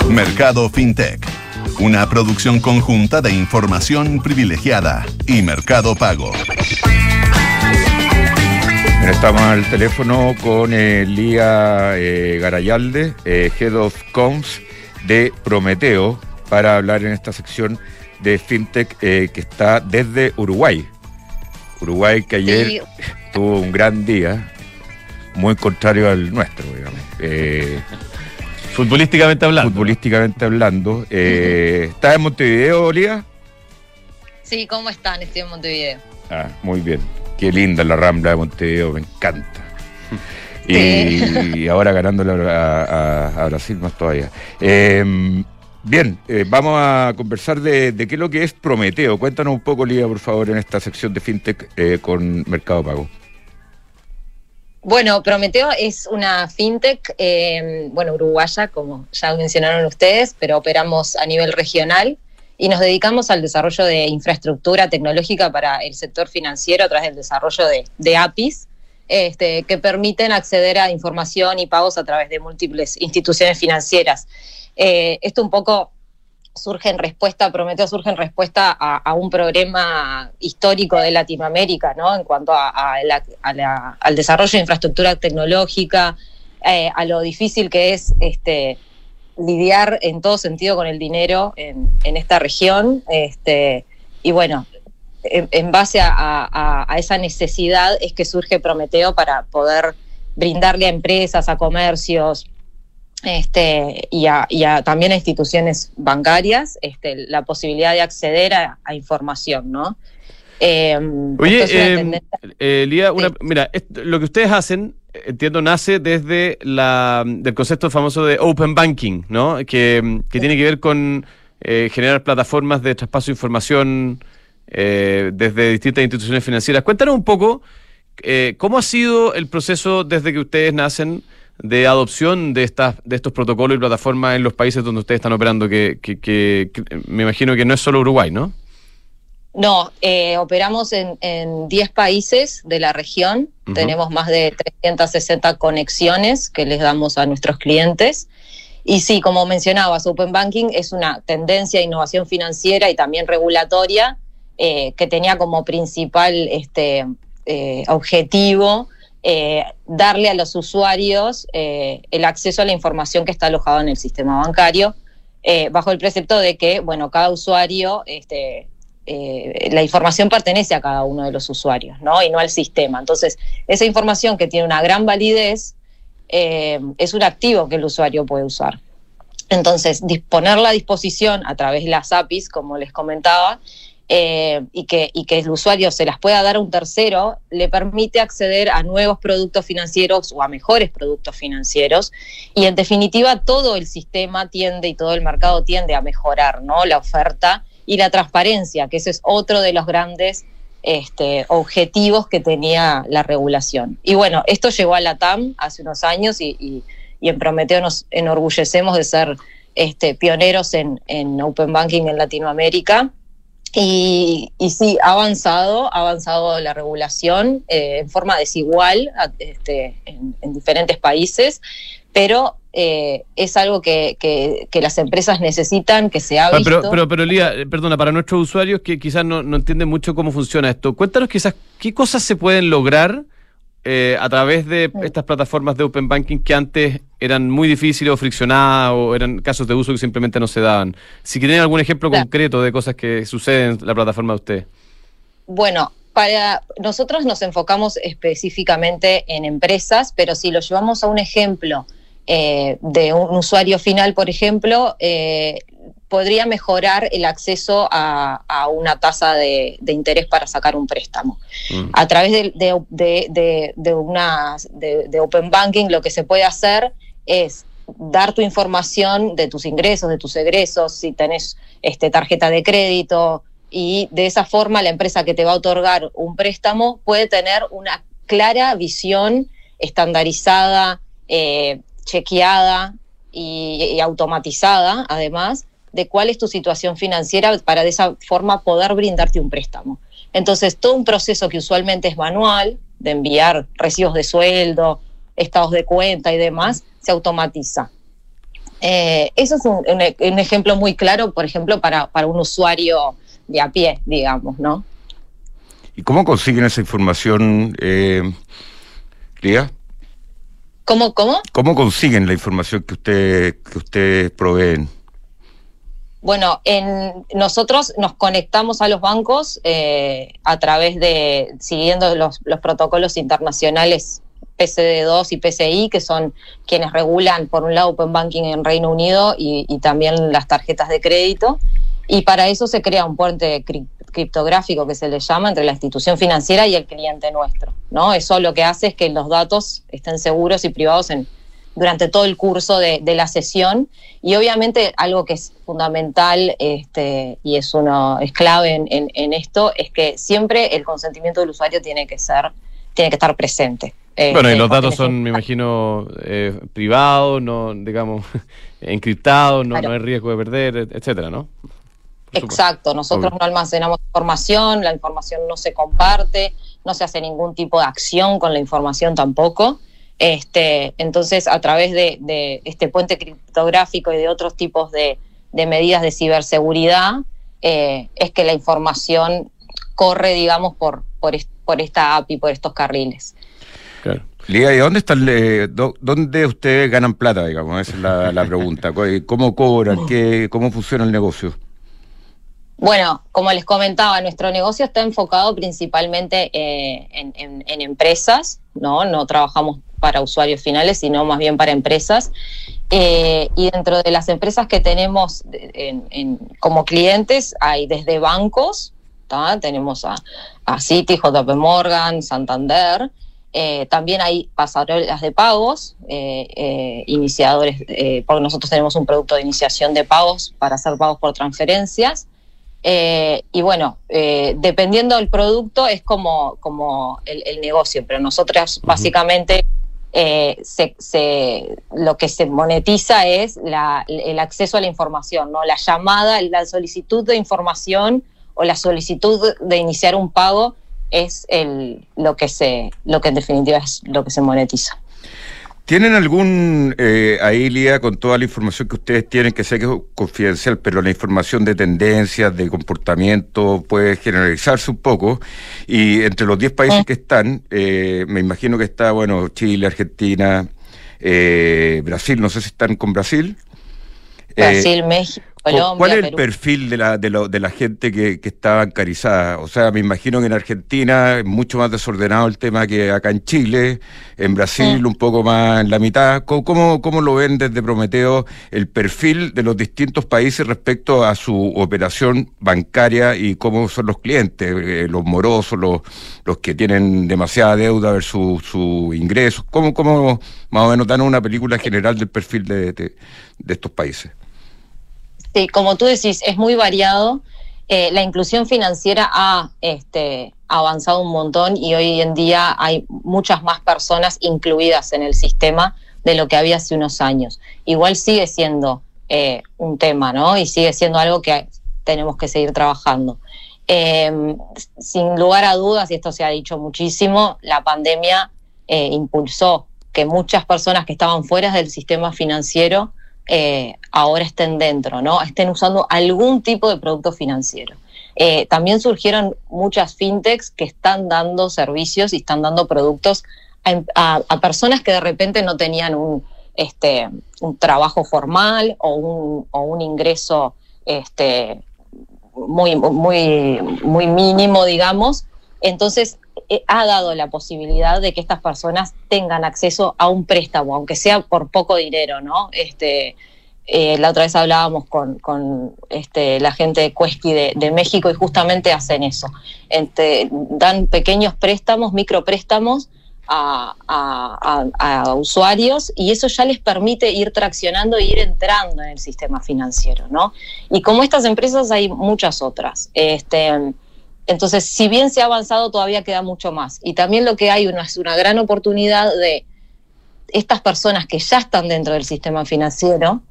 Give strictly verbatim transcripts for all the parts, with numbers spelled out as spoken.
Mercado FinTech, una producción conjunta de Información Privilegiada y Mercado Pago. Estamos al teléfono con eh, Lía eh, Garayalde, eh, Head of Comms de Prometeo, para hablar en esta sección de FinTech eh, que está desde Uruguay. Uruguay que ayer sí. tuvo un gran día, muy contrario al nuestro, digamos. Eh, futbolísticamente hablando. Futbolísticamente hablando. Eh, ¿Estás en Montevideo, Lía? Sí, ¿cómo están? Estoy en Montevideo. Ah, muy bien. Qué linda la Rambla de Montevideo, me encanta. Y, sí. y ahora ganándole a, a, a Brasil más todavía. Eh, bien, eh, vamos a conversar de, de qué es lo que es Prometeo. Cuéntanos un poco, Lía, por favor, en esta sección de FinTech eh, con Mercado Pago. Bueno, Prometeo es una FinTech, eh, bueno, uruguaya, como ya mencionaron ustedes, pero operamos a nivel regional. Y nos dedicamos al desarrollo de infraestructura tecnológica para el sector financiero a través del desarrollo de, de A P Is este, que permiten acceder a información y pagos a través de múltiples instituciones financieras. Eh, esto un poco surge en respuesta, Prometeo surge en respuesta a, a un problema histórico de Latinoamérica, ¿no? En cuanto a, a la, a la, al desarrollo de infraestructura tecnológica, eh, a lo difícil que es este lidiar en todo sentido con el dinero en, en esta región, este, y bueno, en, en base a, a, a esa necesidad es que surge Prometeo para poder brindarle a empresas, a comercios, este, y, a, y a, también a instituciones bancarias este, la posibilidad de acceder a, a información, ¿no? Eh, Oye, eh, eh, Lía, una, sí. mira, es, lo que ustedes hacen, entiendo, nace desde la del concepto famoso de Open Banking, ¿no? Que, que sí. tiene que ver con eh, generar plataformas de traspaso de información eh, desde distintas instituciones financieras. Cuéntanos un poco eh, cómo ha sido el proceso desde que ustedes nacen de adopción de estas de estos protocolos y plataformas en los países donde ustedes están operando, que, que, que, que me imagino que no es solo Uruguay, ¿no? No, eh, operamos en, en diez países de la región, uh-huh. Tenemos más de trescientas sesenta conexiones que les damos a nuestros clientes. Y sí, como mencionabas, Open Banking es una tendencia de innovación financiera y también regulatoria eh, que tenía como principal este, eh, objetivo eh, darle a los usuarios eh, el acceso a la información que está alojada en el sistema bancario, eh, bajo el precepto de que, bueno, cada usuario... este Eh, la información pertenece a cada uno de los usuarios, ¿no? Y no al sistema. Entonces, esa información que tiene una gran validez eh, es un activo que el usuario puede usar. Entonces, disponerla a disposición a través de las A P Is, como les comentaba, eh, y, que, y que el usuario se las pueda dar a un tercero, le permite acceder a nuevos productos financieros o a mejores productos financieros. Y, en definitiva, todo el sistema tiende y todo el mercado tiende a mejorar, ¿no? La oferta y la transparencia, que ese es otro de los grandes este, objetivos que tenía la regulación. Y bueno, esto llegó a la T A M hace unos años y, y, y en Prometeo nos enorgullecemos de ser este, pioneros en, en Open Banking en Latinoamérica. Y, y sí, ha avanzado, ha avanzado la regulación eh, en forma desigual este, en, en diferentes países, pero eh, es algo que, que, que las empresas necesitan, que se ha visto. Pero, pero, pero Lía, perdona, para nuestros usuarios que quizás no, no entienden mucho cómo funciona esto, cuéntanos quizás qué cosas se pueden lograr eh, a través de estas plataformas de Open Banking que antes eran muy difíciles o friccionadas o eran casos de uso que simplemente no se daban. Si tienen algún ejemplo claro. concreto de cosas que suceden en la plataforma de ustedes. Bueno, para nosotros nos enfocamos específicamente en empresas, pero si lo llevamos a un ejemplo eh, de un usuario final, por ejemplo, eh, podría mejorar el acceso a, a una tasa de, de interés para sacar un préstamo. Mm. A través de, de, de, de, de, una, de, de Open Banking lo que se puede hacer es dar tu información de tus ingresos, de tus egresos, si tenés este, tarjeta de crédito, y de esa forma la empresa que te va a otorgar un préstamo puede tener una clara visión estandarizada, eh, chequeada y, y automatizada, además, de cuál es tu situación financiera para de esa forma poder brindarte un préstamo. Entonces, todo un proceso que usualmente es manual, de enviar recibos de sueldo, estados de cuenta y demás, se automatiza. Eh, eso es un, un, un ejemplo muy claro, por ejemplo, para, para un usuario de a pie, digamos, ¿no? ¿Y cómo consiguen esa información, eh, Lía? ¿Cómo, cómo? ¿Cómo consiguen la información que usted, que ustedes proveen? Bueno, en, nosotros nos conectamos a los bancos eh, a través de, siguiendo los, los protocolos internacionales P C D dos y P C I, que son quienes regulan, por un lado, Open Banking en Reino Unido y, y también las tarjetas de crédito. Y para eso se crea un puente cri- criptográfico, que se le llama, entre la institución financiera y el cliente nuestro, ¿no? Eso lo que hace es que los datos estén seguros y privados en, durante todo el curso de, de la sesión. Y obviamente algo que es fundamental este, y es, uno, es clave en, en, en esto es que siempre el consentimiento del usuario tiene que ser, tiene que estar presente. Bueno, este, y los datos son, me imagino, eh, privados, no, digamos, encriptados, no, claro. No hay riesgo de perder, etcétera, ¿no? Exacto, nosotros Obvio. No almacenamos información, la información no se comparte, no se hace ningún tipo de acción con la información tampoco. Este, entonces, a través de, de este puente criptográfico y de otros tipos de, de medidas de ciberseguridad, eh, es que la información corre, digamos, por, por, est- por esta A P I, por estos carriles. Claro. Lía, ¿y dónde están, eh, do, dónde ustedes ganan plata, digamos? Esa es la, la pregunta. ¿Cómo cobran? ¿Qué, cómo funciona el negocio? Bueno, como les comentaba, nuestro negocio está enfocado principalmente eh, en, en, en empresas, ¿no? No trabajamos para usuarios finales, sino más bien para empresas. Eh, y dentro de las empresas que tenemos en, en, como clientes, hay desde bancos, ¿tá? Tenemos a, a Citi, J P Morgan, Santander. Eh, también hay pasarelas de pagos, eh, eh, iniciadores, eh, porque nosotros tenemos un producto de iniciación de pagos para hacer pagos por transferencias. Eh, y bueno, eh, dependiendo del producto es como, como el, el negocio, pero nosotros uh-huh. básicamente eh, se, se, lo que se monetiza es la, el acceso a la información, ¿no? La llamada, la solicitud de información o la solicitud de iniciar un pago es el, lo que se, lo que en definitiva es lo que se monetiza. ¿Tienen algún, eh, ahí Lía, con toda la información que ustedes tienen, que sé que es confidencial, pero la información de tendencias, de comportamiento, puede generalizarse un poco? Y entre los diez países que están, eh, me imagino que está, bueno, Chile, Argentina, eh, Brasil, no sé si están con Brasil. Brasil, eh, México, Colombia, ¿Cuál es el Perú. perfil de la, de, lo, de la gente que, que está bancarizada? O sea, me imagino que en Argentina es mucho más desordenado el tema que acá en Chile, en Brasil sí. un poco más en la mitad. ¿Cómo, cómo, cómo lo ven desde Prometeo el perfil de los distintos países respecto a su operación bancaria y cómo son los clientes, eh, los morosos, los, los que tienen demasiada deuda versus su ingresos? ¿Cómo, cómo más o menos dan una película general del perfil de, de, de estos países? Sí, como tú decís, es muy variado. Eh, la inclusión financiera ha este, avanzado un montón y hoy en día hay muchas más personas incluidas en el sistema de lo que había hace unos años. Igual sigue siendo eh, un tema, ¿no? Y sigue siendo algo que tenemos que seguir trabajando. Eh, sin lugar a dudas, y esto se ha dicho muchísimo, la pandemia eh, impulsó que muchas personas que estaban fuera del sistema financiero Eh, ahora estén dentro, ¿no? Estén usando algún tipo de producto financiero. Eh, también surgieron muchas fintechs que están dando servicios y están dando productos a, a, a personas que de repente no tenían un, este, un trabajo formal o un, o un ingreso este, muy, muy, muy mínimo, digamos. Entonces, eh, ha dado la posibilidad de que estas personas tengan acceso a un préstamo, aunque sea por poco dinero, ¿no? Este, eh, la otra vez hablábamos con, con este, la gente de Quesky de, de México y justamente hacen eso. Este, dan pequeños préstamos, micropréstamos a, a, a, a usuarios y eso ya les permite ir traccionando e ir entrando en el sistema financiero, ¿no? Y como estas empresas hay muchas otras. Este, Entonces, si bien se ha avanzado, todavía queda mucho más. Y también lo que hay una, es una gran oportunidad de estas personas que ya están dentro del sistema financiero,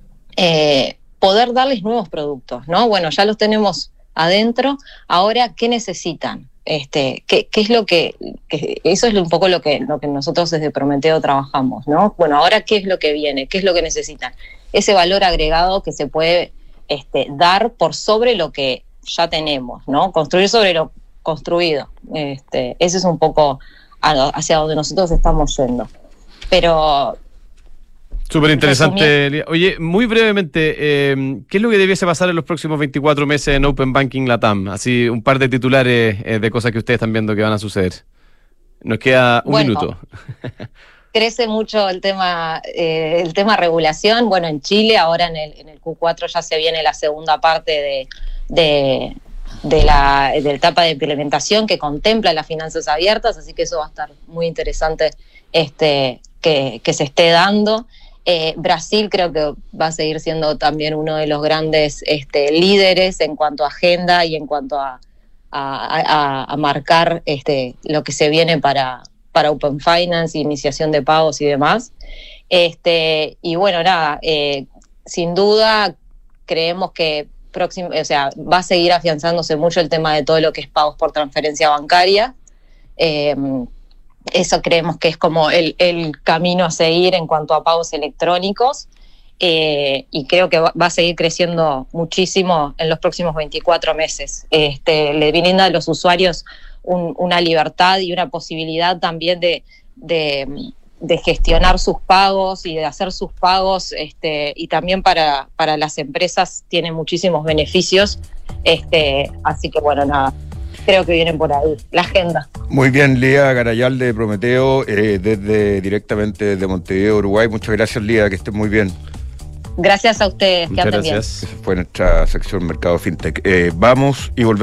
eh, poder darles nuevos productos, ¿no? Bueno, ya los tenemos adentro, ahora, ¿qué necesitan? Este, ¿qué, qué es lo que, que... Eso es un poco lo que, lo que nosotros desde Prometeo trabajamos, ¿no? Bueno, ahora, ¿qué es lo que viene? ¿Qué es lo que necesitan? ese valor agregado que se puede este, dar por sobre lo que ya tenemos, ¿no? Construir sobre lo construido. Este, ese es un poco hacia donde nosotros estamos yendo. Pero... Súper interesante. Oye, muy brevemente, eh, ¿qué es lo que debiese pasar en los próximos veinticuatro meses en Open Banking Latam? Así, un par de titulares eh, de cosas que ustedes están viendo que van a suceder. Nos queda un bueno, minuto. Crece mucho el tema eh, el tema regulación. Bueno, en Chile ahora en el, en el Q cuatro ya se viene la segunda parte de, de, de, la, de la etapa de implementación que contempla las finanzas abiertas, así que eso va a estar muy interesante este, que, que se esté dando. Eh, Brasil creo que va a seguir siendo también uno de los grandes este, líderes en cuanto a agenda y en cuanto a, a, a, a marcar este, lo que se viene para, para Open Finance, iniciación de pagos y demás. Este, y bueno, nada, eh, sin duda creemos que próximo, o sea, va a seguir afianzándose mucho el tema de todo lo que es pagos por transferencia bancaria. Eh, Eso creemos que es como el, el camino a seguir en cuanto a pagos electrónicos eh, y creo que va, va a seguir creciendo muchísimo en los próximos veinticuatro meses. Este, le brinda a los usuarios un, una libertad y una posibilidad también de, de, de gestionar sus pagos y de hacer sus pagos este, y también para, para las empresas tiene muchísimos beneficios. Este, así que bueno, nada. Creo que vienen por ahí, la agenda. Muy bien, Lía Garayalde de Prometeo, eh, desde directamente de Montevideo, Uruguay. Muchas gracias, Lía, que estén muy bien. Gracias a ustedes, Muchas que anden gracias. bien. Esa fue nuestra sección Mercado FinTech. Eh, vamos y volvemos.